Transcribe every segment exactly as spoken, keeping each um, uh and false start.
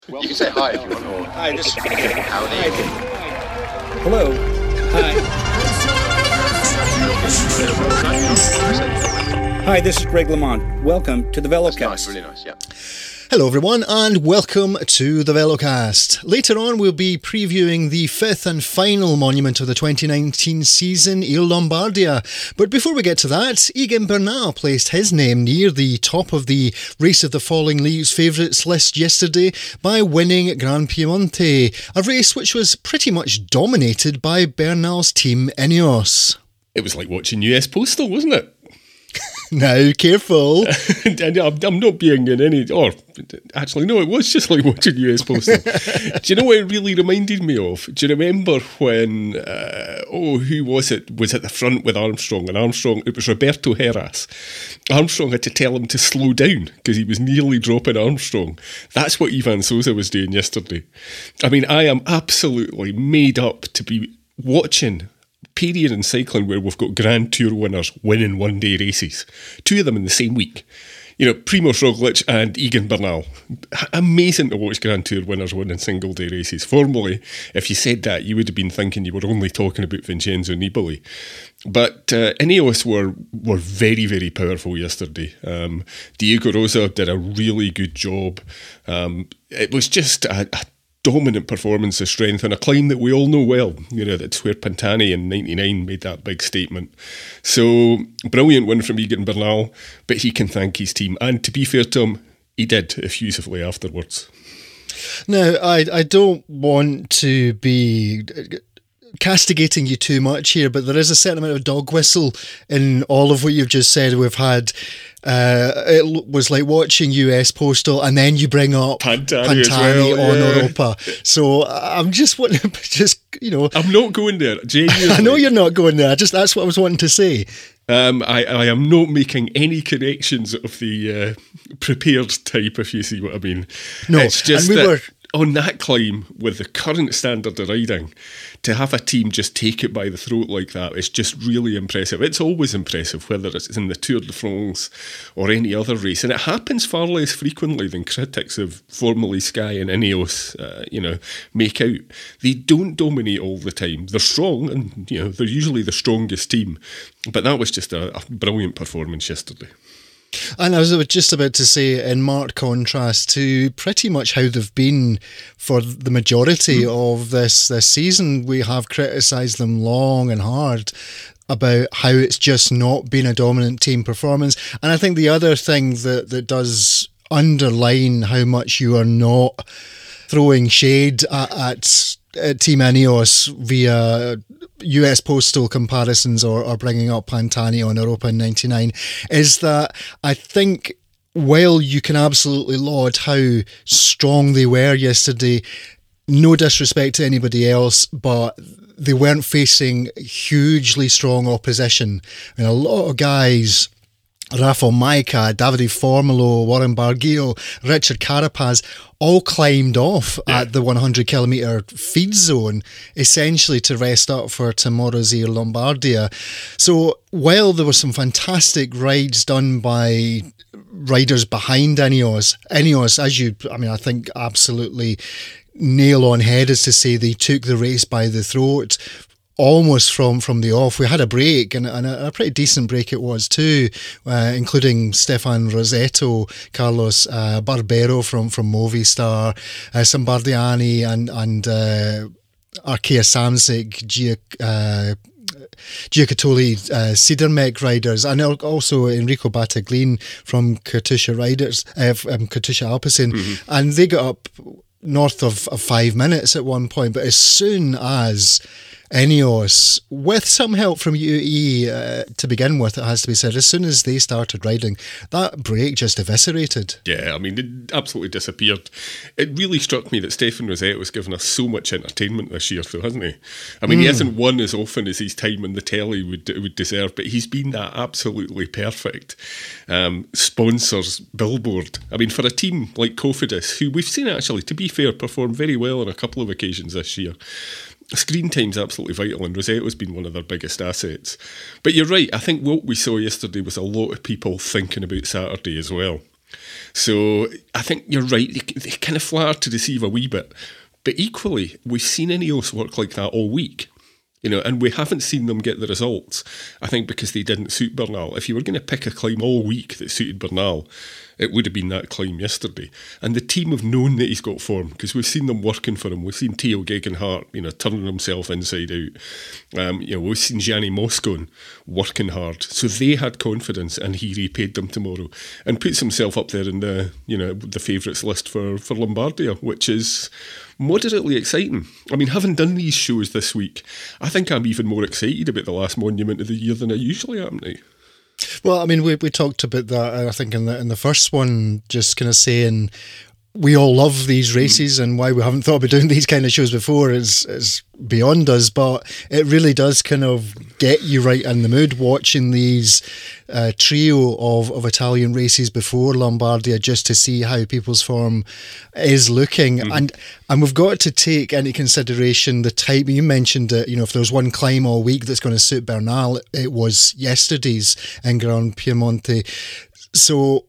Well, you can say hi if you want. Or hi, this is howdy. Hello. Hi. Hi, this is Greg LeMond. Welcome to the Velocast. That's nice, really nice, yeah. Hello everyone and welcome to the Velocast. Later on we'll be previewing the fifth and final monument of the twenty nineteen season, Il Lombardia. But before we get to that, Egan Bernal placed his name near the top of the Race of the Falling Leaves favourites list yesterday by winning Gran Piemonte, a race which was pretty much dominated by Bernal's team Ineos. It was like watching U S Postal, wasn't it? Now, careful. and I'm, I'm not being in any... Or, actually, no, it was just like watching U S Postal. Do you know what it really reminded me of? Do you remember when... Uh, oh, who was it? Was at the front with Armstrong. And Armstrong... It was Roberto Heras. Armstrong had to tell him to slow down because he was nearly dropping Armstrong. That's what Ivan Sosa was doing yesterday. I mean, I am absolutely made up to be watching... period in cycling where we've got Grand Tour winners winning one-day races. Two of them in the same week. You know, Primož Roglic and Egan Bernal. Amazing to watch Grand Tour winners winning single-day races. Formerly, if you said that, you would have been thinking you were only talking about Vincenzo Nibali. But uh, Ineos were were very, very powerful yesterday. Um, Diego Rosa did a really good job. Um, it was just a, a dominant performance of strength and a climb that we all know well. You know, that's where Pantani in ninety-nine made that big statement. So, brilliant win from Egan Bernal, but he can thank his team. And to be fair to him, he did effusively afterwards. Now, I, I don't want to be castigating you too much here, but there is a certain amount of dog whistle in all of what you've just said. We've had... Uh, it was like watching U S Postal, and then you bring up Pantani, Pantani well, on yeah. Europa. So I'm just wanting, just you know, I'm not going there. Genuinely. I know you're not going there. Just that's what I was wanting to say. Um, I, I am not making any connections of the uh, prepared type, if you see what I mean. No, it's just and we that were on that climb with the current standard of riding, to have a team just take it by the throat like that is just really impressive. It's always impressive, whether it's in the Tour de France or any other race, and it happens far less frequently than critics of formerly Sky and Ineos, uh, you know, make out. They don't dominate all the time. They're strong, and you know they're usually the strongest team, but that was just a, a brilliant performance yesterday. And I was just about to say, in marked contrast to pretty much how they've been for the majority mm. of this, this season, we have criticised them long and hard about how it's just not been a dominant team performance. And I think the other thing that, that does underline how much you are not throwing shade at, at, at Team Ineos via U S Postal comparisons or, or bringing up Pantani on Europa in ninety-nine is that I think while you can absolutely laud how strong they were yesterday, no disrespect to anybody else, but they weren't facing hugely strong opposition. And a lot of guys... Rafał Majka, Davide Formolo, Warren Barguil, Richard Carapaz all climbed off yeah. at the hundred kilometre feed zone, essentially to rest up for tomorrow's Il Lombardia. So while there were some fantastic rides done by riders behind Ineos, Ineos, as you, I mean, I think absolutely nail on head is to say they took the race by the throat, almost from, from the off. We had a break, and, and a, a pretty decent break it was too, uh, including Stefan Rossetto, Carlos uh, Barbero from, from Movistar, uh, some Bardiani and, and uh, Arkea Samsic, Gia, uh, Giocattoli, uh, Sidermec riders, and also Enrico Battaglin from Katusha Riders, uh, um, Katusha Alpecin, mm-hmm. and they got up north of, of five minutes at one point, but as soon as Ineos, with some help from U A E uh, to begin with, it has to be said, as soon as they started riding, that break just eviscerated. Yeah, I mean, it absolutely disappeared. It really struck me that Stefan Rossetto has given us so much entertainment this year, though, hasn't he? I mean, mm. he hasn't won as often as his time on the telly would would deserve, but he's been that absolutely perfect um, sponsors billboard. I mean, for a team like Cofidis, who we've seen actually, to be fair, perform very well on a couple of occasions this year, screen time's absolutely vital, and Rossetto's been one of their biggest assets. But you're right, I think what we saw yesterday was a lot of people thinking about Saturday as well. So I think you're right. They, they kind of flattered to deceive a wee bit. But equally, we've seen Ineos work like that all week. You know, and we haven't seen them get the results, I think, because they didn't suit Bernal. If you were going to pick a climb all week that suited Bernal, it would have been that climb yesterday. And the team have known that he's got form, because we've seen them working for him. We've seen Theo Gegenhardt, you know, turning himself inside out. Um, you know, we've seen Gianni Moscon working hard. So they had confidence, and he repaid them tomorrow and puts himself up there in the, you know, the favourites list for, for Lombardia, which is moderately exciting. I mean, having done these shows this week, I think I'm even more excited about the last monument of the year than I usually am now. Well, I mean, we we talked about that, I think, in the in the first one, just kind of saying we all love these races, and why we haven't thought about doing these kind of shows before is is beyond us. But it really does kind of get you right in the mood watching these uh, trio of, of Italian races before Lombardia, just to see how people's form is looking. Mm-hmm. And and we've got to take into consideration the type. You mentioned that, you know, if there was one climb all week that's going to suit Bernal, it was yesterday's in Gran Piemonte. So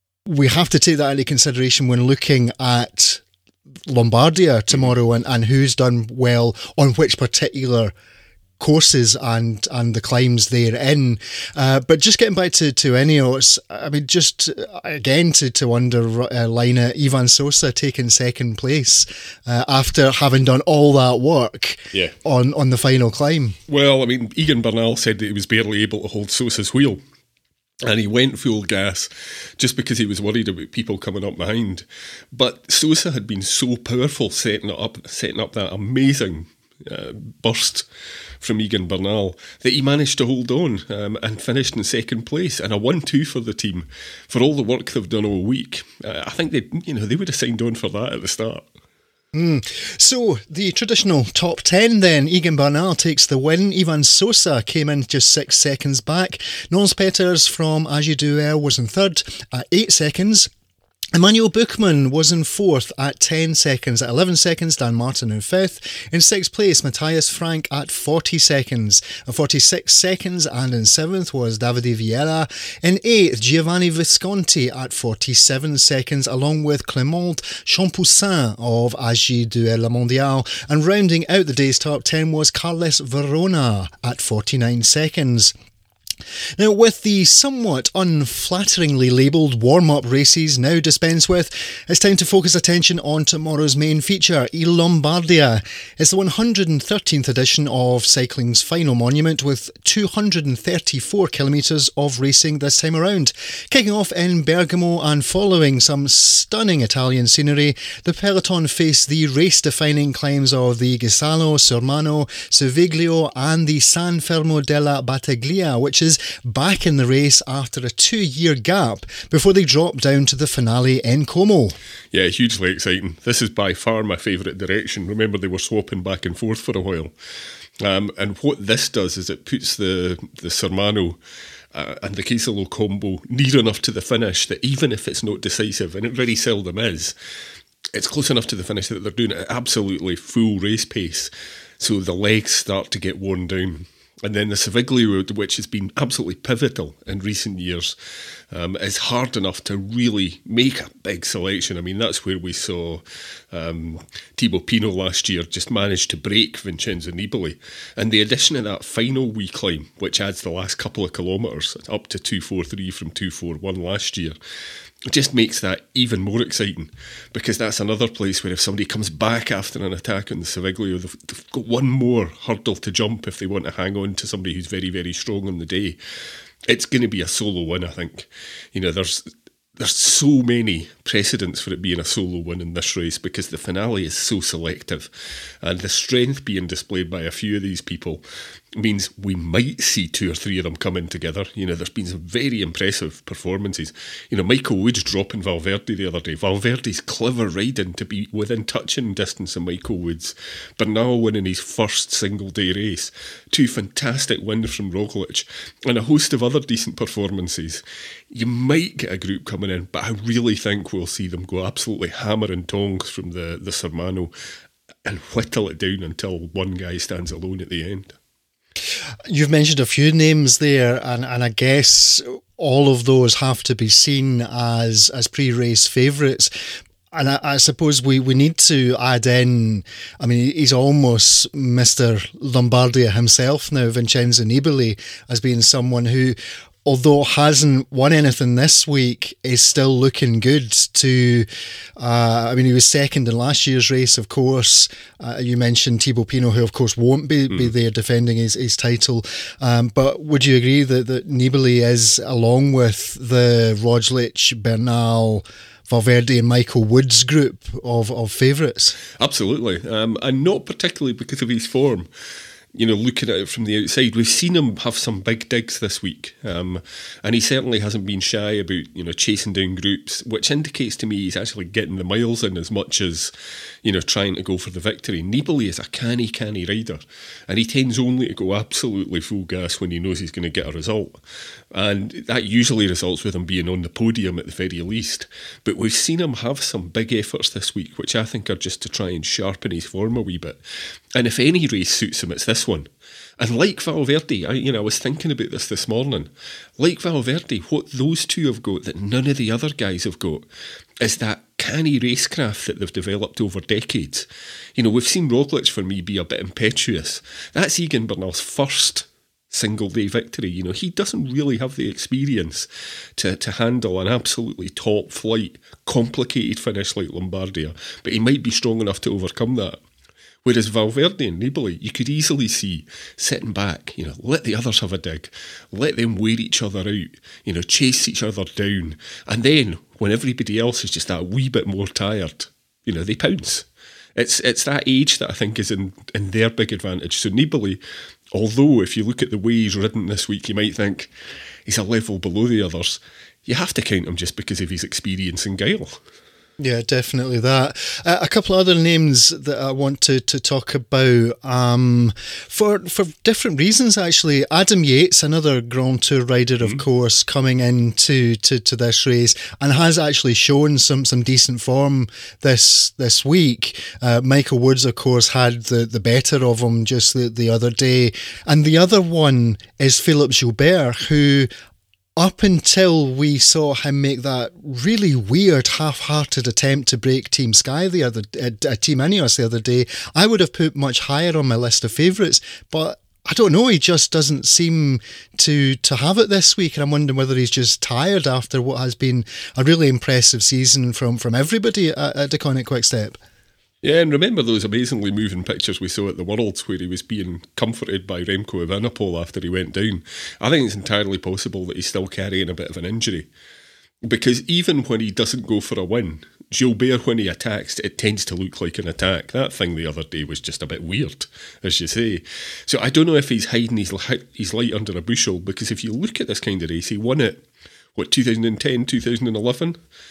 we have to take that into consideration when looking at Lombardia tomorrow, and, and who's done well on which particular courses and and the climbs they're in. Uh, but just getting back to, to Ineos, I mean, just again to, to underline it, Ivan Sosa taking second place uh, after having done all that work yeah. on, on the final climb. Well, I mean, Egan Bernal said that he was barely able to hold Sosa's wheel. And he went full gas just because he was worried about people coming up behind. But Sosa had been so powerful setting it up, setting up that amazing uh, burst from Egan Bernal that he managed to hold on um, and finished in second place, and a one two for the team for all the work they've done all week. Uh, I think they, you know, they would have signed on for that at the start. Mm. So, the traditional top ten then. Egan Bernal takes the win. Ivan Sosa came in just six seconds back. Nils Peters from A G two R was in third at eight seconds. Emmanuel Buchmann was in fourth at ten seconds. At eleven seconds, Dan Martin in fifth. In sixth place, Matthias Frank at forty seconds. At forty-six seconds, and in seventh was Davide Vieira. In eighth, Giovanni Visconti at forty-seven seconds, along with Clément Champoussin of A G two R La Mondiale. And rounding out the day's top ten was Carles Verona at forty-nine seconds. Now, with the somewhat unflatteringly labelled warm-up races now dispensed with, it's time to focus attention on tomorrow's main feature, Il Lombardia. It's the one hundred thirteenth edition of cycling's final monument, with two hundred thirty-four kilometres of racing this time around. Kicking off in Bergamo and following some stunning Italian scenery, the peloton face the race-defining climbs of the Ghisano, Sormano, Cerviglio and the San Fermo della Battaglia, which is back in the race after a two-year gap before they drop down to the finale in Como. Yeah, hugely exciting. This is by far my favourite direction. Remember, they were swapping back and forth for a while. Um, and what this does is it puts the, the Sormano uh, and the Casallo combo near enough to the finish that even if it's not decisive, and it very seldom is, it's close enough to the finish that they're doing it at absolutely full race pace. So the legs start to get worn down. And then the Cerviglio, which has been absolutely pivotal in recent years, um, is hard enough to really make a big selection. I mean, that's where we saw um, Thibaut Pinot last year just manage to break Vincenzo Nibali. And the addition of that final wee climb, which adds the last couple of kilometres up to two forty-three from two forty-one last year, it just makes that even more exciting, because that's another place where if somebody comes back after an attack on the Cerviglio, they've, they've got one more hurdle to jump if they want to hang on to somebody who's very, very strong on the day. It's going to be a solo win, I think. You know, there's there's so many precedents for it being a solo win in this race, because the finale is so selective, and the strength being displayed by a few of these people means we might see two or three of them come in together. You know, there's been some very impressive performances. You know, Michael Woods dropping Valverde the other day. Valverde's clever riding to be within touching distance of Michael Woods. Bernal winning his first single-day race. Two fantastic wins from Roglic, and a host of other decent performances. You might get a group coming in, but I really think we'll see them go absolutely hammer and tongs from the, the Sormano and whittle it down until one guy stands alone at the end. You've mentioned a few names there, and, and I guess all of those have to be seen as as pre-race favourites. And I, I suppose we, we need to add in, I mean, he's almost Mister Lombardia himself now, Vincenzo Nibali, as being someone who, although hasn't won anything this week, is still looking good to, uh, I mean, he was second in last year's race, of course. Uh, you mentioned Thibaut Pinot, who of course won't be, mm. be there defending his, his title. Um, but would you agree that, that Nibali is, along with the Roglic, Bernal, Valverde and Michael Woods group of, of favourites? Absolutely, um, and not particularly because of his form. You know, looking at it from the outside, we've seen him have some big digs this week, um, and he certainly hasn't been shy about, you know, chasing down groups, which indicates to me he's actually getting the miles in as much as, you know, trying to go for the victory. Nibali is a canny, canny rider, and he tends only to go absolutely full gas when he knows he's going to get a result, and that usually results with him being on the podium at the very least. But we've seen him have some big efforts this week, which I think are just to try and sharpen his form a wee bit. And if any race suits him, it's this one. And like Valverde, I, you know, I was thinking about this this morning. Like Valverde, what those two have got that none of the other guys have got is that canny racecraft that they've developed over decades. You know, we've seen Roglic, for me, be a bit impetuous. That's Egan Bernal's first single-day victory. You know, he doesn't really have the experience to, to handle an absolutely top-flight, complicated finish like Lombardia, but he might be strong enough to overcome that. Whereas Valverde and Nibali, you could easily see sitting back, you know, let the others have a dig, let them wear each other out, you know, chase each other down. And then when everybody else is just that wee bit more tired, you know, they pounce. It's it's that age that I think is in, in their big advantage. So Nibali, although if you look at the way he's ridden this week, you might think he's a level below the others, you have to count him just because of his experience and guile. Yeah, definitely that. Uh, a couple of other names that I want to, to talk about um, for for different reasons, actually. Adam Yates, another Grand Tour rider, of mm-hmm. course, coming into to, to this race and has actually shown some, some decent form this this week. Uh, Michael Woods, of course, had the, the better of him just the, the other day. And the other one is Philippe Gilbert, who, up until we saw him make that really weird, half-hearted attempt to break Team Sky the other, uh, Team Ineos the other day, I would have put much higher on my list of favourites. But I don't know, he just doesn't seem to to have it this week, and I'm wondering whether he's just tired after what has been a really impressive season from from everybody at, at Deceuninck Quick-Step. Yeah, and remember those amazingly moving pictures we saw at the Worlds where he was being comforted by Remco Evenepoel after he went down. I think it's entirely possible that he's still carrying a bit of an injury. Because even when he doesn't go for a win, Gilbert, when he attacks, it tends to look like an attack. That thing the other day was just a bit weird, as you say. So I don't know if he's hiding his, his light under a bushel, because if you look at this kind of race, he won it, what, two thousand ten, two thousand eleven?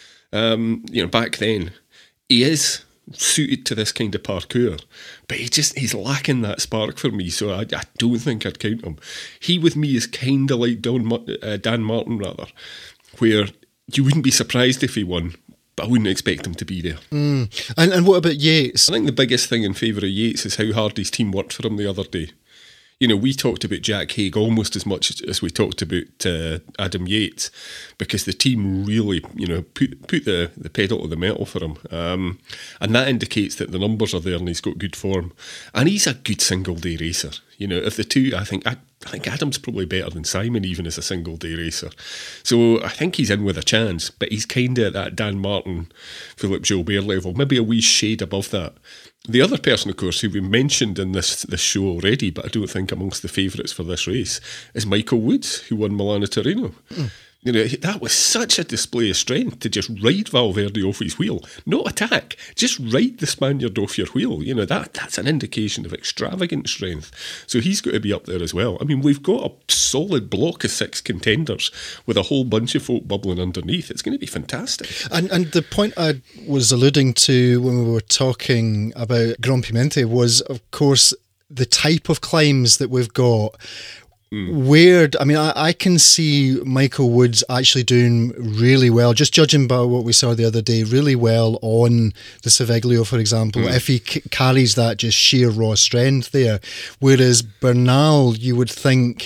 Um, you know, back then. He is suited to this kind of parkour, but he just he's lacking that spark for me, so I, I don't think I'd count him. He with me is kind of like Don, uh, Dan Martin rather, where you wouldn't be surprised if he won, but I wouldn't expect him to be there. Mm. And and what about Yates? I think the biggest thing in favour of Yates is how hard his team worked for him the other day. You know, we talked about Jack Haig almost as much as we talked about uh, Adam Yates, because the team really, you know, put put the, the pedal to the metal for him. Um, and that indicates that the numbers are there and he's got good form. And he's a good single-day racer. You know, of the two, I think I, I think Adam's probably better than Simon even as a single-day racer. So I think he's in with a chance, but he's kind of at that Dan Martin, Philippe Gilbert level, maybe a wee shade above that. The other person, of course, who we mentioned in this this show already, but I don't think amongst the favourites for this race, is Michael Woods, who won Milano-Torino. Mm. You know, that was such a display of strength to just ride Valverde off his wheel. Not attack, just ride the Spaniard off your wheel. You know, that that's an indication of extravagant strength. So he's got to be up there as well. I mean, we've got a solid block of six contenders with a whole bunch of folk bubbling underneath. It's going to be fantastic. And and the point I was alluding to when we were talking about Grand Piemonte was, of course, the type of climbs that we've got. Weird. I mean, I, I can see Michael Woods actually doing really well, just judging by what we saw the other day, really well on the Saveglio, for example, mm. if he c- carries that just sheer raw strength there. Whereas Bernal, you would think,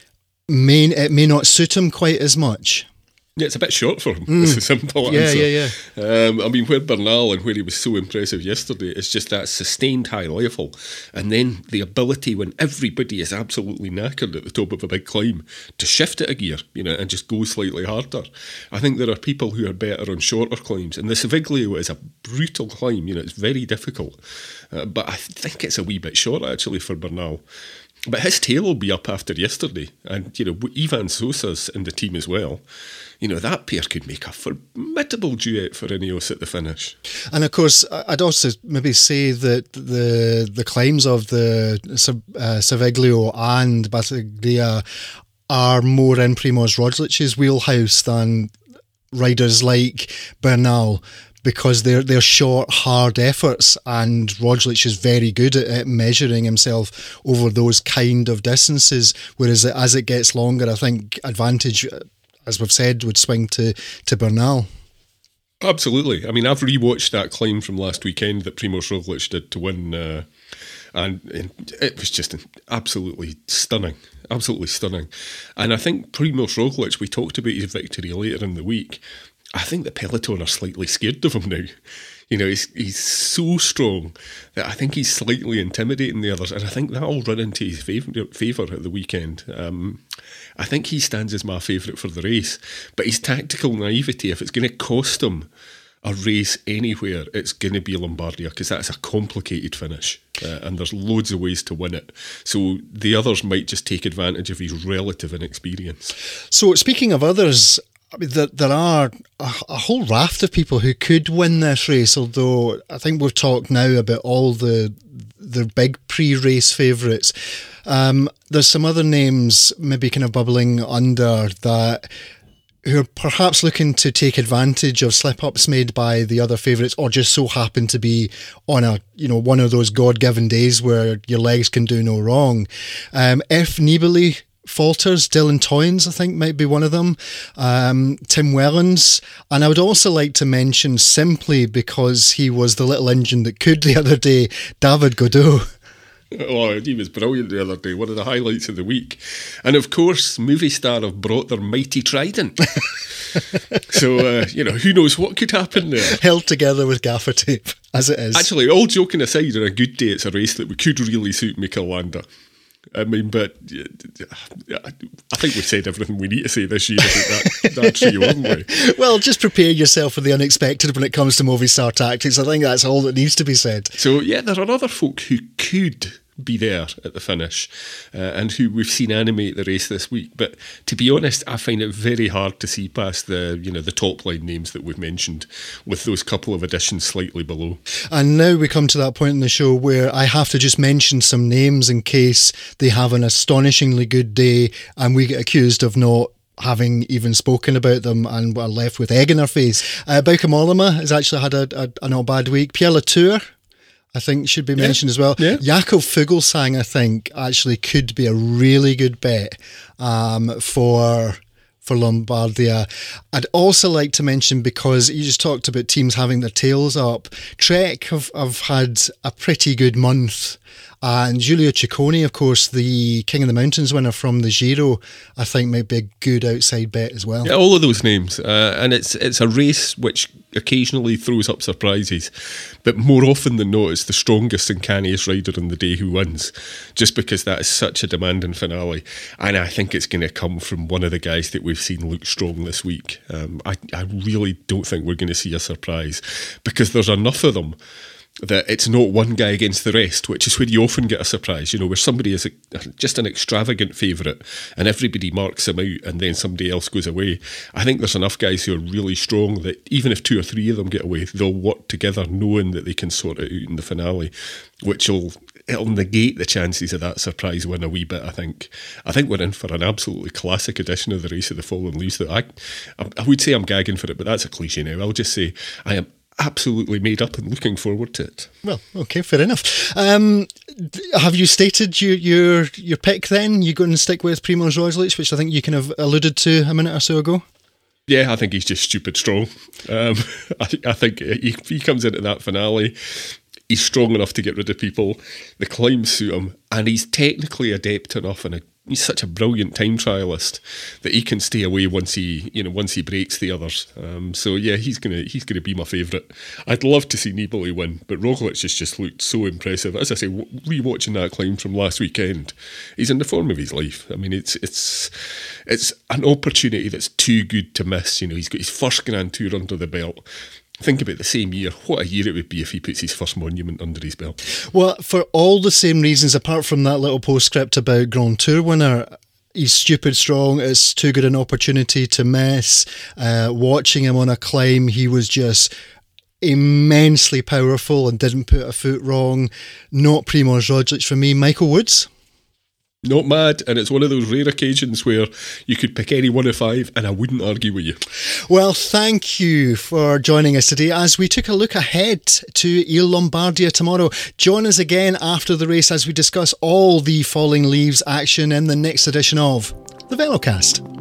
may it may not suit him quite as much. Yeah, it's a bit short for him. Mm. It's a simple yeah, answer. Yeah, yeah, um, I mean, where Bernal and where he was so impressive yesterday, it's just that sustained high level. And then the ability when everybody is absolutely knackered at the top of a big climb to shift it a gear, you know, and just go slightly harder. I think there are people who are better on shorter climbs. And the Saveglio is a brutal climb, you know, it's very difficult. Uh, but I think it's a wee bit short, actually, for Bernal. But his tail will be up after yesterday. And, you know, Ivan Sosa's in the team as well. You know, that pair could make a formidable duet for Ineos at the finish. And of course, I'd also maybe say that the the climbs of the uh, Saveglio and Battaglia are more in Primož Roglic's wheelhouse than riders like Bernal, because they're they're short, hard efforts, and Roglic is very good at, at measuring himself over those kind of distances. Whereas as it gets longer, I think advantage, as we've said, would swing to, to Bernal. Absolutely. I mean, I've rewatched that climb from last weekend that Primož Roglic did to win, uh, and, and it was just absolutely stunning. Absolutely stunning. And I think Primož Roglic, we talked about his victory later in the week, I think the peloton are slightly scared of him now. You know, he's he's so strong that I think he's slightly intimidating the others, and I think that'll run into his favour favour at the weekend. Um, I think he stands as my favourite for the race, but his tactical naivety, if it's going to cost him a race anywhere, it's going to be Lombardia, because that's a complicated finish, uh, and there's loads of ways to win it. So the others might just take advantage of his relative inexperience. So speaking of others, I mean, there, there are a, a whole raft of people who could win this race, although I think we've talked now about all the the big pre-race favourites. Um, there's some other names maybe kind of bubbling under that who are perhaps looking to take advantage of slip-ups made by the other favourites, or just so happen to be on a, you know, one of those God-given days where your legs can do no wrong. Um, if Nibali falters, Dylan Toynes, I think, might be one of them. Um, Tim Wellens. And I would also like to mention, simply because he was the little engine that could the other day, David Gaudu. Oh, he was brilliant the other day. One of the highlights of the week. And of course, Movistar have brought their mighty trident. So, uh, you know, who knows what could happen there. Held together with gaffer tape, as it is. Actually, all joking aside, on a good day, it's a race that we could really suit Mikel Landa. I mean, but I think we've said everything we need to say this year about that, that trio, haven't we? Well, just prepare yourself for the unexpected when it comes to Movistar Tactics. I think that's all that needs to be said. So, yeah, there are other folk who could be there at the finish uh, and who we've seen animate the race this week. But to be honest, I find it very hard to see past the, you know, the top line names that we've mentioned, with those couple of additions slightly below. And now we come to that point in the show where I have to just mention some names in case they have an astonishingly good day and we get accused of not having even spoken about them and we're left with egg in our face. Uh, Bauke Mollema has actually had a, a, a not bad week. Pierre Latour, I think, should be mentioned yeah. as well. Yeah. Jakob Fuglsang, I think, actually could be a really good bet um, for for Lombardia. I'd also like to mention, because you just talked about teams having their tails up, Trek have, have had a pretty good month. And Giulio Ciccone, of course, the King of the Mountains winner from the Giro, I think might be a good outside bet as well. Yeah, all of those names. Uh, and it's it's a race which occasionally throws up surprises. But more often than not, it's the strongest and canniest rider on the day who wins, just because that is such a demanding finale. And I think it's going to come from one of the guys that we've seen look strong this week. Um, I, I really don't think we're going to see a surprise, because there's enough of them that it's not one guy against the rest, which is where you often get a surprise, you know, where somebody is a, just an extravagant favourite and everybody marks him out and then somebody else goes away. I think there's enough guys who are really strong that even if two or three of them get away, they'll work together knowing that they can sort it out in the finale, which will it'll negate the chances of that surprise win a wee bit, I think. I think we're in for an absolutely classic edition of the Race of the Fallen Leaves. That I, I would say I'm gagging for it, but that's a cliche now. I'll just say I am absolutely made up and looking forward to it. Well, okay, fair enough. Um, have you stated your your your pick then? You going to stick with Primož Roglič, which I think you kind of alluded to a minute or so ago? Yeah, I think he's just stupid strong. Um, I, I think he, he comes into that finale, he's strong enough to get rid of people. The climbs suit him, and he's technically adept enough, and a, he's such a brilliant time trialist that he can stay away once he, you know, once he breaks the others. Um, so yeah, he's gonna he's gonna be my favourite. I'd love to see Nibali win, but Roglič has just looked so impressive. As I say, rewatching that climb from last weekend, he's in the form of his life. I mean, it's it's it's an opportunity that's too good to miss. You know, he's got his first Grand Tour under the belt. Think about the same year. What a year it would be if he puts his first monument under his belt. Well, for all the same reasons, apart from that little postscript about Grand Tour winner, he's stupid strong. It's too good an opportunity to miss. Uh, watching him on a climb, he was just immensely powerful and didn't put a foot wrong. Not Primož Roglič for me. Michael Woods? Not mad, and it's one of those rare occasions where you could pick any one of five and I wouldn't argue with you. Well, thank you for joining us today as we took a look ahead to Il Lombardia tomorrow. Join us again after the race as we discuss all the falling leaves action in the next edition of the Velocast.